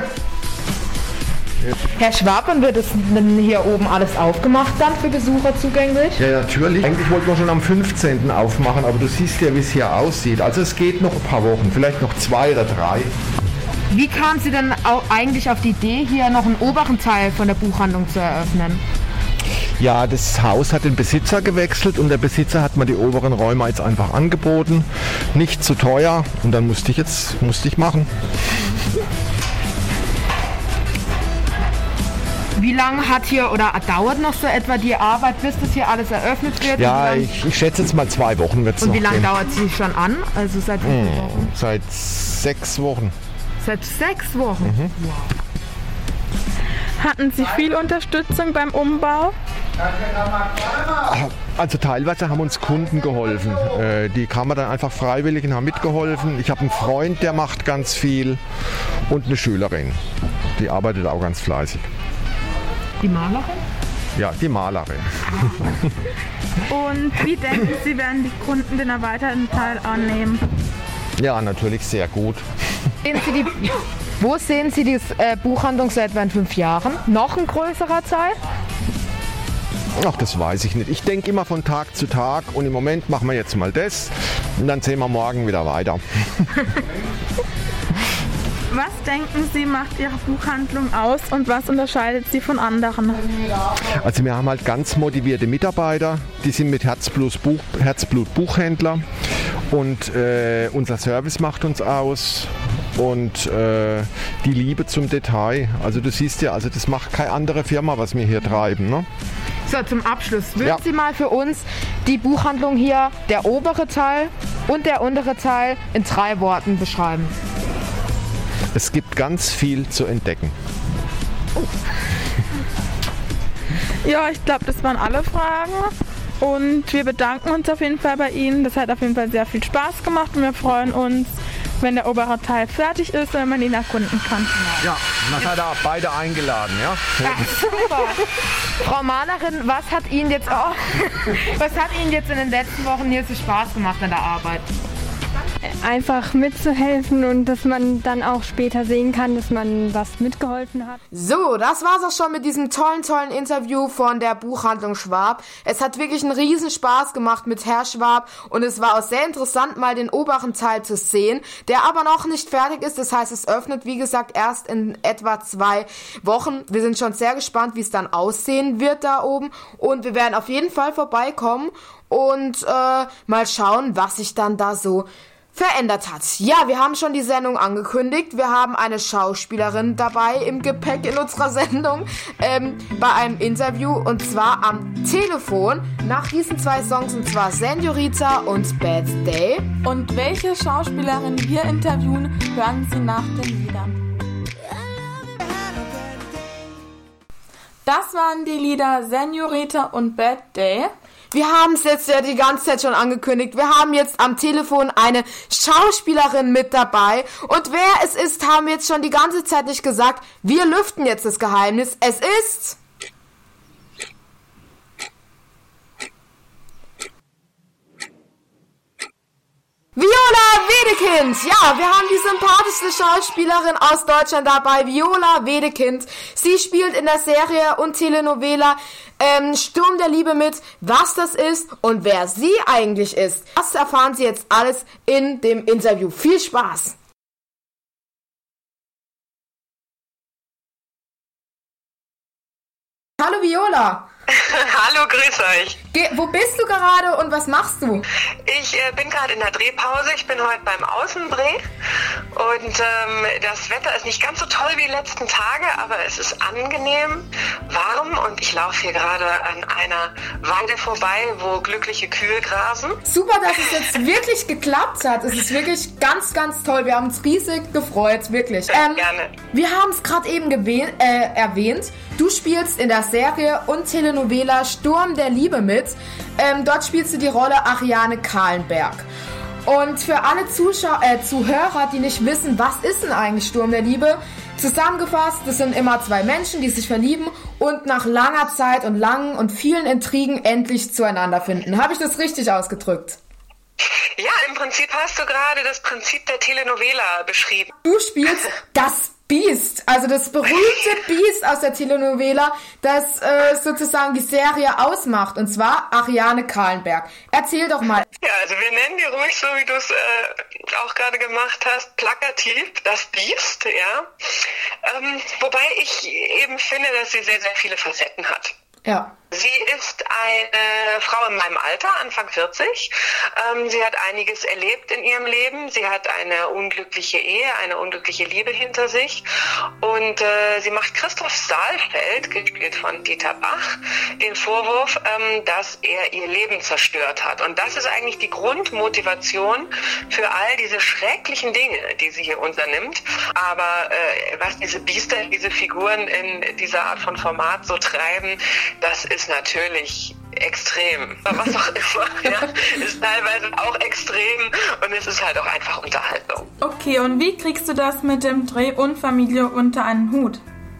Herr Schwab, wann wird es denn hier oben alles aufgemacht dann für Besucher zugänglich? Ja, natürlich. Eigentlich wollten wir schon am 15. aufmachen, aber du siehst ja, wie es hier aussieht. Also es geht noch ein paar Wochen, vielleicht noch 2 oder 3. Wie kam Sie denn auch eigentlich auf die Idee, hier noch einen oberen Teil von der Buchhandlung zu eröffnen? Ja, das Haus hat den Besitzer gewechselt und der Besitzer hat mir die oberen Räume jetzt einfach angeboten. Nicht zu teuer und dann musste ich machen. Wie lange hat hier oder dauert noch so etwa die Arbeit, bis das hier alles eröffnet wird? Ja, ich schätze jetzt mal 2 Wochen wird es noch. Und wie lange dauert sie schon an? Also seit wie vielen Wochen? Seit 6 Wochen. Seit 6 Wochen? Mhm. Wow. Hatten Sie viel Unterstützung beim Umbau? Also teilweise haben uns Kunden geholfen. Die kamen dann einfach freiwillig und haben mitgeholfen. Ich habe einen Freund, der macht ganz viel und eine Schülerin. Die arbeitet auch ganz fleißig. Die Malerin? Ja, die Malerin. Und wie denken Sie, werden die Kunden den erweiterten Teil annehmen? Ja, natürlich sehr gut. Wo sehen Sie die Buchhandlung so etwa in 5 Jahren? Noch ein größerer Teil? Ach, das weiß ich nicht. Ich denke immer von Tag zu Tag und im Moment machen wir jetzt mal das und dann sehen wir morgen wieder weiter. Was denken Sie, macht Ihre Buchhandlung aus und was unterscheidet sie von anderen? Also wir haben halt ganz motivierte Mitarbeiter, die sind mit Herzblut Buchhändler und unser Service macht uns aus und die Liebe zum Detail. Also du siehst ja, also das macht keine andere Firma, was wir hier treiben. Ne? So, zum Abschluss. Würden Sie mal für uns die Buchhandlung hier, der obere Teil und der untere Teil in 3 Worten beschreiben? Es gibt ganz viel zu entdecken. Ja, ich glaube, das waren alle Fragen. Und wir bedanken uns auf jeden Fall bei Ihnen. Das hat auf jeden Fall sehr viel Spaß gemacht und wir freuen uns, wenn der obere Teil fertig ist und wenn man ihn erkunden kann. Ja, und dann seid ihr beide eingeladen, ja? Super. Frau Malerin, was hat Ihnen jetzt in den letzten Wochen hier so Spaß gemacht an der Arbeit? einfach mitzuhelfen und dass man dann auch später sehen kann, dass man was mitgeholfen hat. So, das war's auch schon mit diesem tollen Interview von der Buchhandlung Schwab. Es hat wirklich einen riesen Spaß gemacht mit Herr Schwab und es war auch sehr interessant, mal den oberen Teil zu sehen, der aber noch nicht fertig ist. Das heißt, es öffnet, wie gesagt, erst in etwa 2 Wochen. Wir sind schon sehr gespannt, wie es dann aussehen wird da oben und wir werden auf jeden Fall vorbeikommen und mal schauen, was sich dann da so verändert hat. Ja, wir haben schon die Sendung angekündigt. Wir haben eine Schauspielerin dabei im Gepäck in unserer Sendung bei einem Interview und zwar am Telefon nach diesen 2 Songs und zwar Senorita und Bad Day. Und welche Schauspielerin wir interviewen, hören Sie nach den Liedern. Das waren die Lieder Senorita und Bad Day. Wir haben es jetzt ja die ganze Zeit schon angekündigt. Wir haben jetzt am Telefon eine Schauspielerin mit dabei. Und wer es ist, haben wir jetzt schon die ganze Zeit nicht gesagt. Wir lüften jetzt das Geheimnis. Es ist... Viola Wedekind! Ja, wir haben die sympathischste Schauspielerin aus Deutschland dabei, Viola Wedekind. Sie spielt in der Serie und Telenovela Sturm der Liebe mit. Was das ist und wer sie eigentlich ist, das erfahren Sie jetzt alles in dem Interview. Viel Spaß! Hallo Viola! Hallo, grüß euch. Wo bist du gerade und was machst du? Ich bin gerade in der Drehpause. Ich bin heute beim Außendreh und das Wetter ist nicht ganz so toll wie die letzten Tage, aber es ist angenehm, warm und ich laufe hier gerade an einer Weide vorbei, wo glückliche Kühe grasen. Super, dass es jetzt wirklich geklappt hat. Es ist wirklich ganz toll. Wir haben uns riesig gefreut, wirklich. Gerne. Wir haben es gerade eben erwähnt. Du spielst in der Serie und Telenovela Sturm der Liebe mit. Dort spielst du die Rolle Ariane Kahlenberg. Und für alle Zuhörer, die nicht wissen, was ist denn eigentlich Sturm der Liebe? Zusammengefasst, das sind immer 2 Menschen, die sich verlieben und nach langer Zeit und langen und vielen Intrigen endlich zueinander finden. Habe ich das richtig ausgedrückt? Ja, im Prinzip hast du gerade das Prinzip der Telenovela beschrieben. Du spielst das Biest, also das berühmte Biest aus der Telenovela, das sozusagen die Serie ausmacht, und zwar Ariane Kahlenberg. Erzähl doch mal. Ja, also wir nennen die ruhig so, wie du es auch gerade gemacht hast, plakativ, das Biest, ja. Wobei ich eben finde, dass sie sehr, sehr viele Facetten hat. Ja. Sie ist eine Frau in meinem Alter, Anfang 40. Sie hat einiges erlebt in ihrem Leben. Sie hat eine unglückliche Ehe, eine unglückliche Liebe hinter sich. Und sie macht Christoph Saalfeld, gespielt von Dieter Bach, den Vorwurf, dass er ihr Leben zerstört hat. Und das ist eigentlich die Grundmotivation für all diese schrecklichen Dinge, die sie hier unternimmt. Aber was diese Biester, diese Figuren in dieser Art von Format so treiben, das ist natürlich extrem. Was auch immer, ja, ist teilweise auch extrem und es ist halt auch einfach Unterhaltung. Okay, und wie kriegst du das mit dem Dreh und Familie unter einen Hut?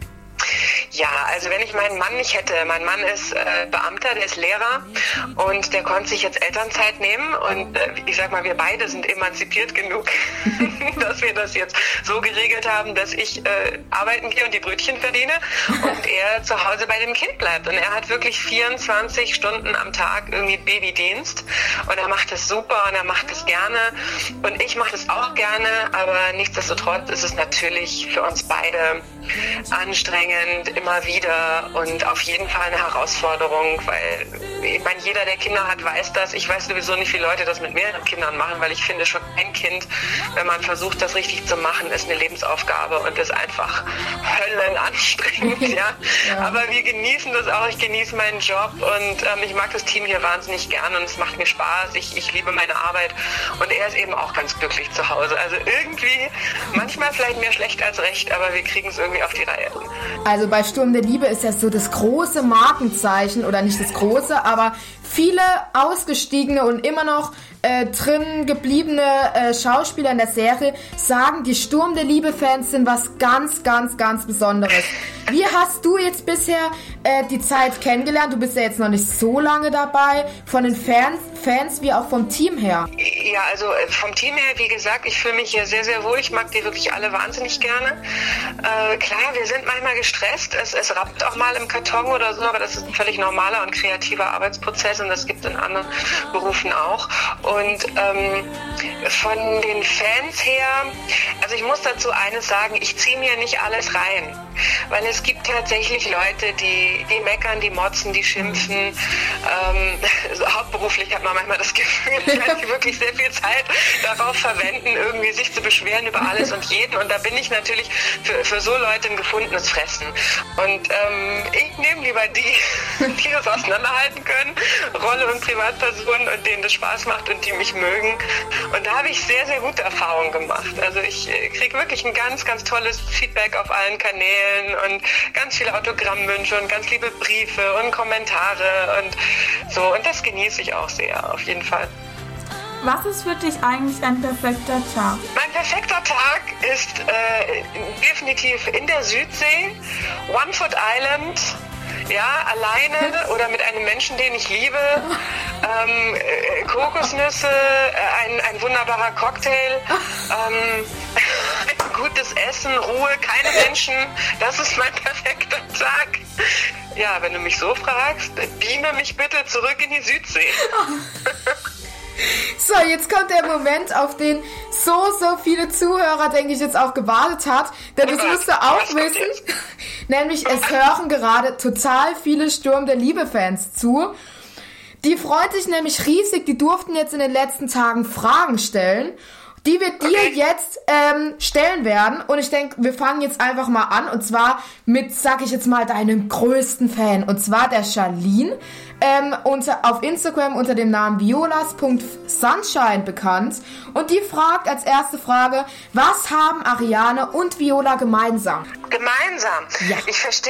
Ja, also wenn ich meinen Mann nicht hätte, mein Mann ist Beamter, der ist Lehrer und der konnte sich jetzt Elternzeit nehmen und ich sag mal, wir beide sind emanzipiert genug, dass wir das jetzt so geregelt haben, dass ich arbeiten gehe und die Brötchen verdiene und er zu Hause bei dem Kind bleibt und er hat wirklich 24 Stunden am Tag irgendwie Babydienst und er macht es super und er macht es gerne und ich mache das auch gerne, aber nichtsdestotrotz ist es natürlich für uns beide anstrengend, immer wieder und auf jeden Fall eine Herausforderung, weil ich meine, jeder, der Kinder hat, weiß das. Ich weiß sowieso nicht, wie Leute das mit mehreren Kindern machen, weil ich finde schon ein Kind, wenn man versucht, das richtig zu machen, ist eine Lebensaufgabe und ist einfach höllenanstrengend, ja. Aber wir genießen das auch. Ich genieße meinen Job und ich mag das Team hier wahnsinnig gern und es macht mir Spaß. Ich liebe meine Arbeit und er ist eben auch ganz glücklich zu Hause. Also irgendwie, manchmal vielleicht mehr schlecht als recht, aber wir kriegen es irgendwie auf die Reihe. Also bei Sturm der Liebe ist ja so das große Markenzeichen, oder nicht das große, aber viele ausgestiegene und immer noch drin gebliebene Schauspieler in der Serie sagen, die Sturm der Liebe-Fans sind was ganz, ganz, ganz Besonderes. Wie hast du jetzt bisher die Zeit kennengelernt? Du bist ja jetzt noch nicht so lange dabei, von den Fans wie auch vom Team her. Ja, also vom Team her, wie gesagt, ich fühle mich hier sehr, sehr wohl. Ich mag die wirklich alle wahnsinnig gerne. Klar, wir sind manchmal gestresst. Es rappt auch mal im Karton oder so, aber das ist ein völlig normaler und kreativer Arbeitsprozess und das gibt es in anderen Berufen auch. Und von den Fans her, also ich muss dazu eines sagen, ich ziehe mir nicht alles rein. Weil es gibt tatsächlich Leute, die meckern, die motzen, die schimpfen. Hauptberuflich hat man manchmal das Gefühl, dass sie wirklich sehr viel Zeit darauf verwenden, irgendwie sich zu beschweren über alles und jeden. Und da bin ich natürlich für so Leute ein gefundenes Fressen. Und ich nehme lieber die das auseinanderhalten können, Rolle und Privatpersonen, und denen das Spaß macht und die mich mögen. Und da habe ich sehr, sehr gute Erfahrungen gemacht. Also ich kriege wirklich ein ganz, ganz tolles Feedback auf allen Kanälen und ganz viele Autogrammwünsche und ganz liebe Briefe und Kommentare und so. Und das genieße ich auch sehr, auf jeden Fall. Was ist für dich eigentlich ein perfekter Tag? Mein perfekter Tag ist definitiv in der Südsee, One Foot Island, ja, alleine oder mit einem Menschen, den ich liebe, Kokosnüsse, ein wunderbarer Cocktail, ein gutes Essen, Ruhe, keine Menschen, das ist mein perfekter Tag. Ja, wenn du mich so fragst, beame mich bitte zurück in die Südsee. So, jetzt kommt der Moment, auf den so viele Zuhörer, denke ich, jetzt auch gewartet hat. Denn das musst du auch wissen. Nämlich, es hören gerade total viele Sturm der Liebe-Fans zu. Die freuen sich nämlich riesig. Die durften jetzt in den letzten Tagen Fragen stellen, die wir dir jetzt stellen werden. Und ich denke, wir fangen jetzt einfach mal an. Und zwar mit, sag ich jetzt mal, deinem größten Fan. Und zwar der Charlene. Auf Instagram unter dem Namen violas.sunshine bekannt. Und die fragt als erste Frage, was haben Ariane und Viola gemeinsam? Gemeinsam? Ja. Ich verstehe.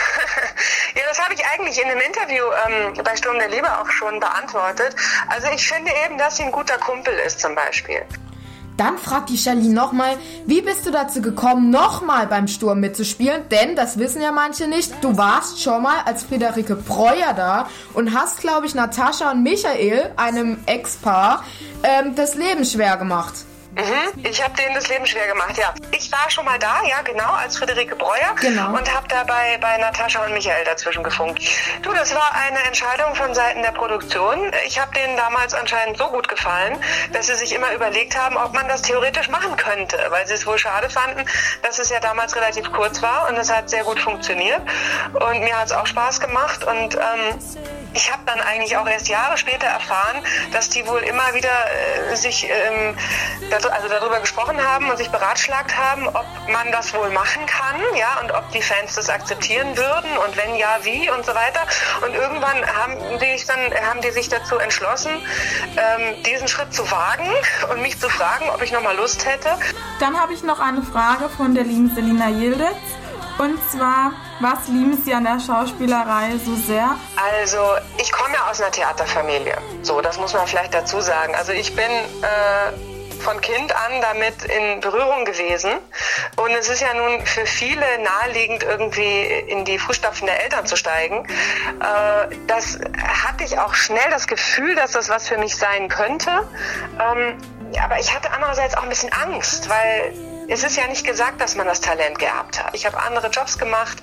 Ja, das habe ich eigentlich in einem Interview bei Sturm der Liebe auch schon beantwortet. Also ich finde eben, dass sie ein guter Kumpel ist zum Beispiel. Dann fragt die Charlene nochmal, wie bist du dazu gekommen, nochmal beim Sturm mitzuspielen? Denn, das wissen ja manche nicht, du warst schon mal als Friederike Breuer da und hast, glaube ich, Natascha und Michael, einem Ex-Paar, das Leben schwer gemacht. Ich habe denen das Leben schwer gemacht, ja. Ich war schon mal da, ja genau, als Friederike Breuer und habe dabei bei Natascha und Michael dazwischen gefunkt. Du, das war eine Entscheidung von Seiten der Produktion. Ich habe denen damals anscheinend so gut gefallen, dass sie sich immer überlegt haben, ob man das theoretisch machen könnte, weil sie es wohl schade fanden, dass es ja damals relativ kurz war und es hat sehr gut funktioniert und mir hat es auch Spaß gemacht und ich habe dann eigentlich auch erst Jahre später erfahren, dass die wohl immer wieder sich darüber gesprochen haben und sich beratschlagt haben, ob man das wohl machen kann, ja, und ob die Fans das akzeptieren würden und wenn ja, wie und so weiter. Und irgendwann haben die sich dazu entschlossen, diesen Schritt zu wagen und mich zu fragen, ob ich nochmal Lust hätte. Dann habe ich noch eine Frage von der lieben Selina Yildiz. Und zwar, was lieben Sie an der Schauspielerei so sehr? Also, ich komme ja aus einer Theaterfamilie. So, das muss man vielleicht dazu sagen. Also ich bin von Kind an damit in Berührung gewesen. Und es ist ja nun für viele naheliegend, irgendwie in die Fußstapfen der Eltern zu steigen. Das hatte ich auch schnell das Gefühl, dass das was für mich sein könnte. Aber ich hatte andererseits auch ein bisschen Angst, weil es ist ja nicht gesagt, dass man das Talent geerbt hat. Ich habe andere Jobs gemacht.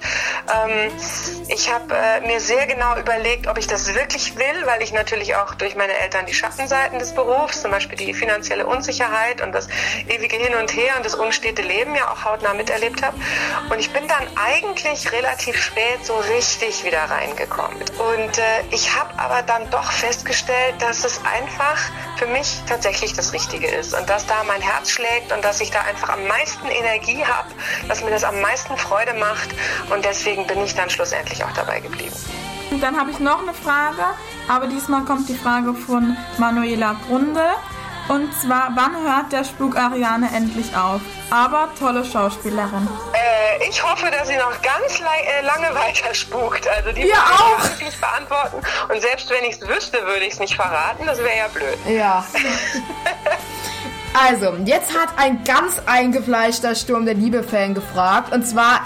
Ich habe mir sehr genau überlegt, ob ich das wirklich will, weil ich natürlich auch durch meine Eltern die Schattenseiten des Berufs, zum Beispiel die finanzielle Unsicherheit und das ewige Hin und Her und das unstete Leben ja auch hautnah miterlebt habe. Und ich bin dann eigentlich relativ spät so richtig wieder reingekommen. Und ich habe aber dann doch festgestellt, dass es einfach für mich tatsächlich das Richtige ist und dass da mein Herz schlägt und dass ich da einfach am meisten Energie habe, dass mir das am meisten Freude macht und deswegen bin ich dann schlussendlich auch dabei geblieben. Und dann habe ich noch eine Frage, aber diesmal kommt die Frage von Manuela Grunde. Und zwar, wann hört der Spuk Ariane endlich auf? Aber tolle Schauspielerin. Ich hoffe, dass sie noch ganz lange weiter spukt. Also die Wir Frage auch. kann ich nicht beantworten. Und selbst wenn ich es wüsste, würde ich es nicht verraten. Das wäre ja blöd. Ja. Also, jetzt hat ein ganz eingefleischter Sturm der Liebe-Fan gefragt, und zwar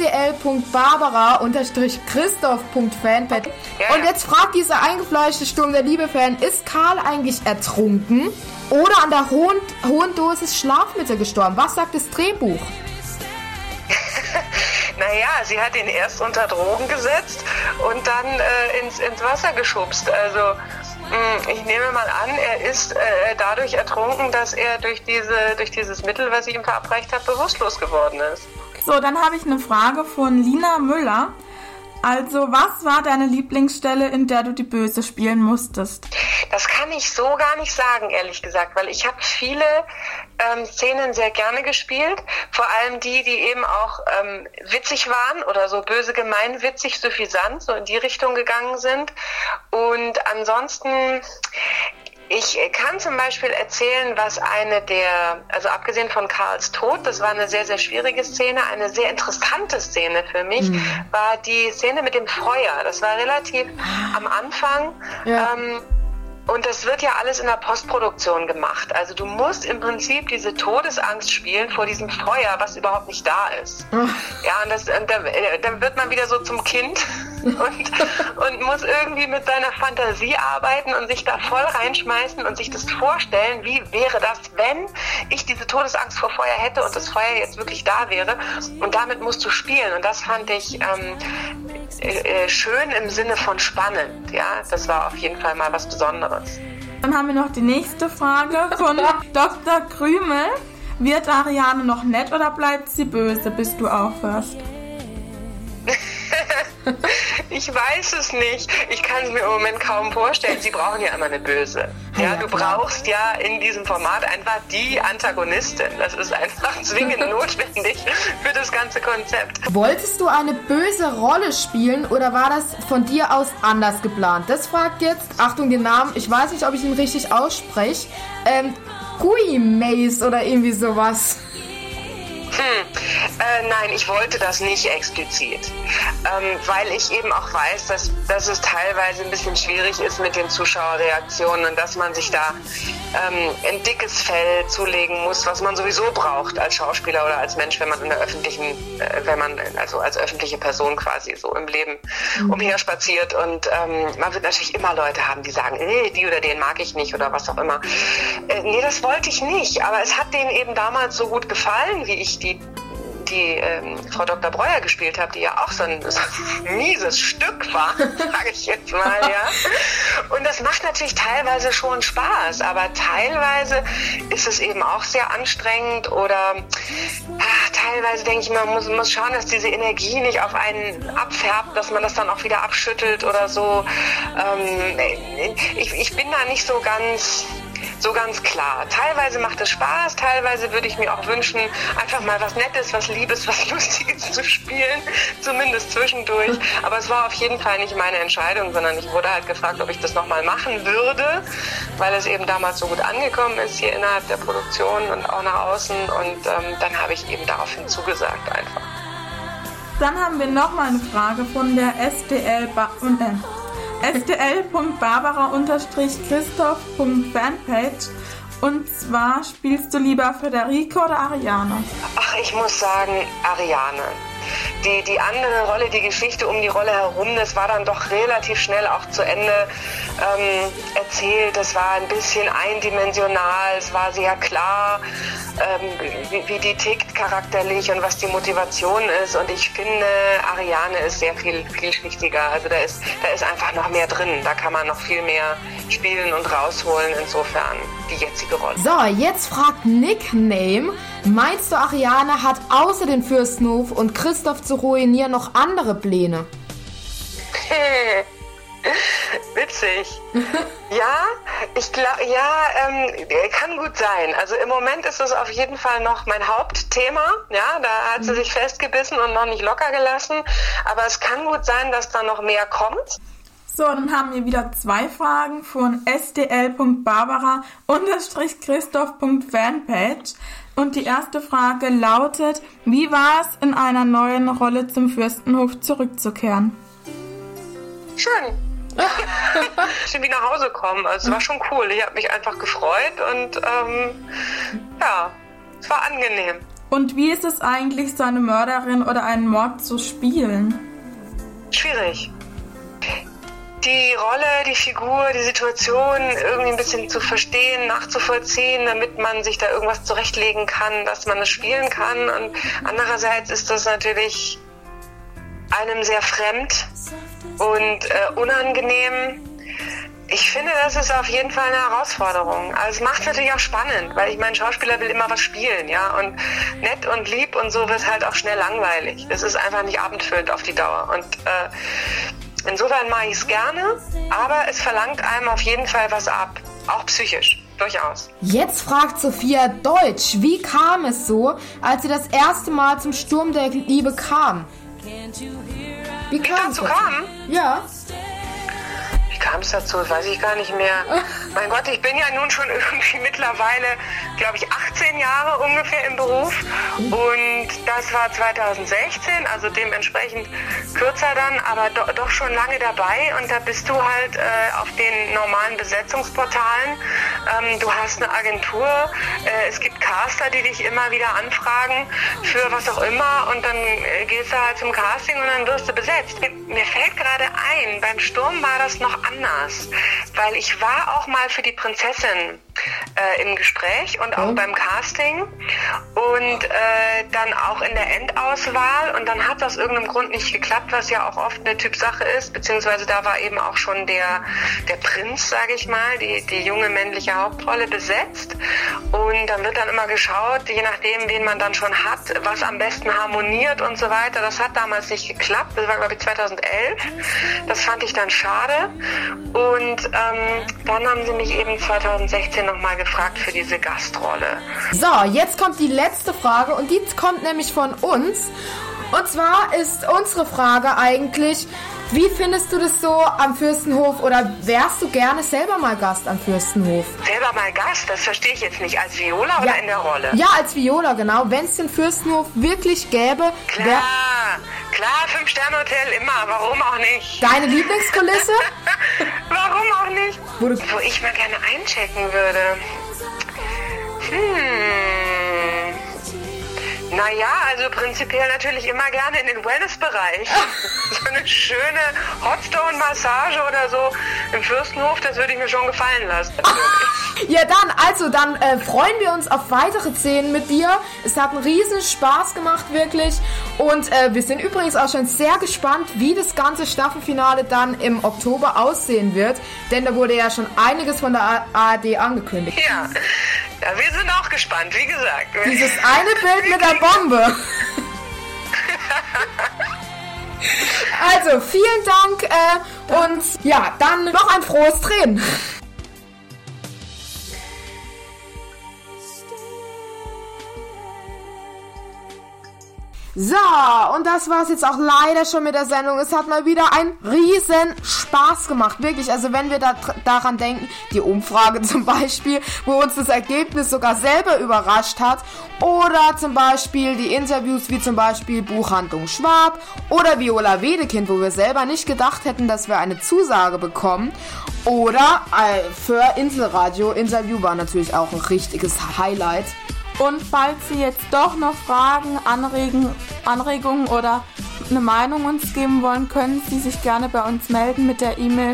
sdl.barbara_christoph.fanpad. Ja. Und jetzt fragt dieser eingefleischte Sturm der Liebe-Fan, ist Karl eigentlich ertrunken oder an der hohen Dosis Schlafmittel gestorben? Was sagt das Drehbuch? Naja, sie hat ihn erst unter Drogen gesetzt und dann ins Wasser geschubst. Also ich nehme mal an, er ist dadurch ertrunken, dass er durch dieses Mittel, was sie ihm verabreicht hat, bewusstlos geworden ist. So, dann habe ich eine Frage von Lina Müller. Also, was war deine Lieblingsstelle, in der du die Böse spielen musstest? Das kann ich so gar nicht sagen, ehrlich gesagt, weil ich habe viele Szenen sehr gerne gespielt, vor allem die eben auch witzig waren oder so böse gemein, witzig, suffisant, so in die Richtung gegangen sind. Und ansonsten, ich kann zum Beispiel erzählen, was also abgesehen von Karls Tod, das war eine sehr, sehr schwierige Szene, eine sehr interessante Szene für mich, war die Szene mit dem Feuer. Das war relativ am Anfang. Ja. Und das wird ja alles in der Postproduktion gemacht. Also du musst im Prinzip diese Todesangst spielen vor diesem Feuer, was überhaupt nicht da ist. Ja, und dann wird man wieder so zum Kind und muss irgendwie mit seiner Fantasie arbeiten und sich da voll reinschmeißen und sich das vorstellen, wie wäre das, wenn ich diese Todesangst vor Feuer hätte und das Feuer jetzt wirklich da wäre. Und damit musst du spielen. Und das fand ich schön im Sinne von spannend. Ja, das war auf jeden Fall mal was Besonderes. Dann haben wir noch die nächste Frage von Dr. Krümel. Wird Ariane noch nett oder bleibt sie böse, bis du aufhörst? Ich weiß es nicht. Ich kann es mir im Moment kaum vorstellen. Sie brauchen ja immer eine Böse. Ja, du brauchst ja in diesem Format einfach die Antagonistin. Das ist einfach zwingend notwendig für das ganze Konzept. Wolltest du eine böse Rolle spielen oder war das von dir aus anders geplant? Das fragt jetzt, Achtung, den Namen, ich weiß nicht, ob ich ihn richtig ausspreche, Gui Mace oder irgendwie sowas. Nein, ich wollte das nicht explizit, weil ich eben auch weiß, dass es teilweise ein bisschen schwierig ist mit den Zuschauerreaktionen und dass man sich da ein dickes Fell zulegen muss, was man sowieso braucht als Schauspieler oder als Mensch, wenn man in der als öffentliche Person quasi so im Leben umherspaziert, und man wird natürlich immer Leute haben, die sagen, die oder den mag ich nicht oder was auch immer. Nee, das wollte ich nicht, aber es hat denen eben damals so gut gefallen, wie ich die Frau Dr. Breuer gespielt habe, die ja auch so ein mieses Stück war, sage ich jetzt mal, ja. Und das macht natürlich teilweise schon Spaß, aber teilweise ist es eben auch sehr anstrengend oder teilweise denke ich, man muss schauen, dass diese Energie nicht auf einen abfärbt, dass man das dann auch wieder abschüttelt oder so. Ich bin da nicht so ganz klar. Teilweise macht es Spaß, teilweise würde ich mir auch wünschen, einfach mal was Nettes, was Liebes, was Lustiges zu spielen, zumindest zwischendurch. Aber es war auf jeden Fall nicht meine Entscheidung, sondern ich wurde halt gefragt, ob ich das nochmal machen würde, weil es eben damals so gut angekommen ist hier innerhalb der Produktion und auch nach außen, und dann habe ich eben daraufhin zugesagt einfach. Dann haben wir nochmal eine Frage von der SDL.barbara_christoph.fanpage. Und zwar, spielst du lieber Federico oder Ariane? Ach, ich muss sagen, Ariane. Die andere Rolle, die Geschichte um die Rolle herum, das war dann doch relativ schnell auch zu Ende erzählt. Das war ein bisschen eindimensional, es war sehr klar, wie die tickt charakterlich und was die Motivation ist. Und ich finde, Ariane ist sehr viel vielschichtiger. Also da ist einfach noch mehr drin. Da kann man noch viel mehr spielen und rausholen, insofern die jetzige Rolle. So, jetzt fragt Nickname, meinst du, Ariane hat außer den Fürstenhof und Christoph zu ruinieren noch andere Pläne? Witzig. Ja, ich glaube, kann gut sein. Also im Moment ist es auf jeden Fall noch mein Hauptthema. Ja, da hat sie sich festgebissen und noch nicht locker gelassen. Aber es kann gut sein, dass da noch mehr kommt. So, dann haben wir wieder 2 Fragen von sdl.barbara_christoph.fanpage. Und die erste Frage lautet: Wie war es, in einer neuen Rolle zum Fürstenhof zurückzukehren? Schön. Ich bin wie nach Hause gekommen. Also es war schon cool. Ich habe mich einfach gefreut und ja, es war angenehm. Und wie ist es eigentlich, so eine Mörderin oder einen Mord zu spielen? Schwierig. Die Rolle, die Figur, die Situation irgendwie ein bisschen zu verstehen, nachzuvollziehen, damit man sich da irgendwas zurechtlegen kann, dass man es spielen kann. Und andererseits ist das natürlich einem sehr fremd und unangenehm. Ich finde, das ist auf jeden Fall eine Herausforderung. Also es macht es natürlich auch spannend, weil ich meine, Schauspieler will immer was spielen, ja, und nett und lieb und so wird halt auch schnell langweilig. Es ist einfach nicht abendfüllend auf die Dauer und insofern mache ich es gerne, aber es verlangt einem auf jeden Fall was ab, auch psychisch, durchaus. Jetzt fragt Sophia Deutsch, wie kam es so, als sie das erste Mal zum Sturm der Liebe kam? Wie kam es dazu? Ja. Wie kam es dazu? Das weiß ich gar nicht mehr. Mein Gott, ich bin ja nun schon irgendwie mittlerweile, glaube ich, 18 Jahre ungefähr im Beruf. Und das war 2016, also dementsprechend kürzer dann, aber doch schon lange dabei. Und da bist du halt auf den normalen Besetzungsportalen. Du hast eine Agentur, es gibt Caster, die dich immer wieder anfragen für was auch immer. Und dann gehst du halt zum Casting und dann wirst du besetzt. Mir fällt gerade ein, beim Sturm war das noch anders, weil ich war auch mal für die Prinzessin im Gespräch und auch beim Casting und dann auch in der Endauswahl und dann hat das aus irgendeinem Grund nicht geklappt, was ja auch oft eine Typsache ist, beziehungsweise da war eben auch schon der Prinz, sage ich mal, die junge männliche Hauptrolle besetzt und dann wird dann immer geschaut, je nachdem, wen man dann schon hat, was am besten harmoniert und so weiter. Das hat damals nicht geklappt, das war glaube ich 2011, das fand ich dann schade und dann haben sie mich eben 2016 nochmal gefragt für diese Gastrolle. So, jetzt kommt die letzte Frage und die kommt nämlich von uns. Und zwar ist unsere Frage eigentlich, wie findest du das so am Fürstenhof oder wärst du gerne selber mal Gast am Fürstenhof? Selber mal Gast? Das verstehe ich jetzt nicht. Als Viola oder in der Rolle? Ja, als Viola, genau. Wenn es den Fürstenhof wirklich gäbe. Klar, 5-Sterne-Hotel immer. Warum auch nicht? Deine Lieblingskulisse? Warum auch nicht? Wo ich mal gerne einchecken würde. Naja, also prinzipiell natürlich immer gerne in den Wellness-Bereich. So eine schöne Hotstone-Massage oder so im Fürstenhof, das würde ich mir schon gefallen lassen. Ja, dann freuen wir uns auf weitere Szenen mit dir. Es hat einen riesen Spaß gemacht, wirklich. Und wir sind übrigens auch schon sehr gespannt, wie das ganze Staffelfinale dann im Oktober aussehen wird. Denn da wurde ja schon einiges von der ARD angekündigt. Ja, wir sind auch gespannt, wie gesagt. Dieses eine Bild mit der Bombe. Also, vielen Dank und ja, dann noch ein frohes Drehen. So, und das war's jetzt auch leider schon mit der Sendung. Es hat mal wieder einen riesen Spaß gemacht, wirklich. Also wenn wir daran denken, die Umfrage zum Beispiel, wo uns das Ergebnis sogar selber überrascht hat, oder zum Beispiel die Interviews wie zum Beispiel Buchhandlung Schwab oder Viola Wedekind, wo wir selber nicht gedacht hätten, dass wir eine Zusage bekommen, oder für Inselradio Interview war natürlich auch ein richtiges Highlight. Und falls Sie jetzt doch noch Fragen, Anregungen oder eine Meinung uns geben wollen, können Sie sich gerne bei uns melden mit der E-Mail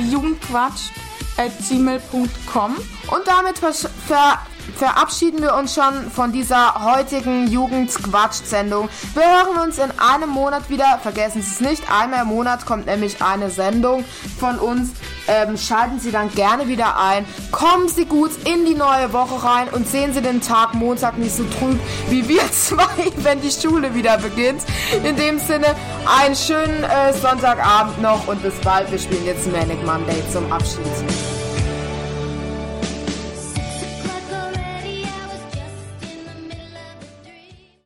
diejugendquatsch@gmail.com. Und damit verabschieden wir uns schon von dieser heutigen Jugendquatsch-Sendung. Wir hören uns in einem Monat wieder. Vergessen Sie es nicht, einmal im Monat kommt nämlich eine Sendung von uns. Schalten Sie dann gerne wieder ein. Kommen Sie gut in die neue Woche rein und sehen Sie den Tag Montag nicht so trüb wie wir zwei, wenn die Schule wieder beginnt. In dem Sinne, einen schönen Sonntagabend noch und bis bald. Wir spielen jetzt Manic Monday zum Abschied.